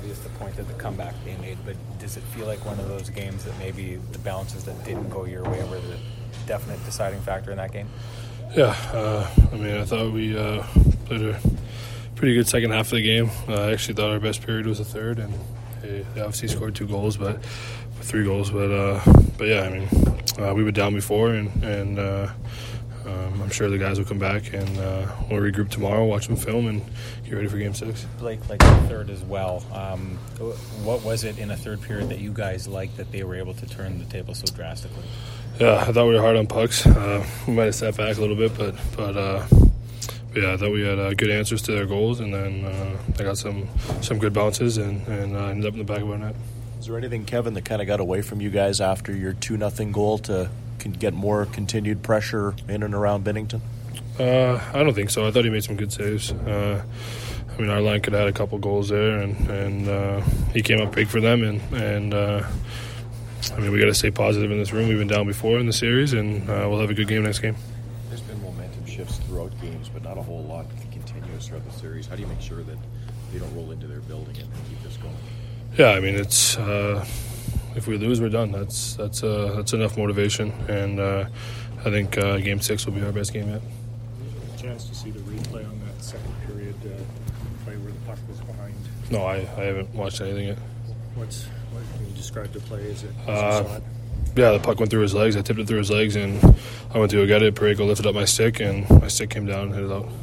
obvious the point of the comeback they made, but does it feel like one of those games that maybe the bounces that didn't go your way were the definite deciding factor in that game? Yeah, I thought we played a pretty good second half of the game. I actually thought our best period was the third, and they obviously scored 3 goals. But yeah, we were down before, and I'm sure the guys will come back and we'll regroup tomorrow, watch some film, and get ready for Game 6. Blake, like the third as well. What was it in a third period that you guys liked that they were able to turn the table so drastically? Yeah, I thought we were hard on pucks. We might have sat back a little bit, but yeah, I thought we had good answers to their goals, and then I got some good bounces and ended up in the back of our net. Is there anything, Kevin, that kind of got away from you guys after your 2-0 goal to get more continued pressure in and around Binnington? I don't think so. I thought he made some good saves. Our line could have had a couple goals there, and he came up big for them, and we got to stay positive in this room. We've been down before in the series, and we'll have a good game next game. There's been momentum shifts throughout games, but not a whole lot continuous throughout the series. How do you make sure that they don't roll into their building and keep this going? Yeah, it's if we lose, we're done. That's enough motivation, and I think Game 6 will be our best game yet. Chance to see the replay on that second period play where the puck was behind? No, I haven't watched anything yet. What can you describe the play? Is it? Yeah, the puck went through his legs. I tipped it through his legs, and I went to go get it. Parayko lifted up my stick, and my stick came down and hit it out.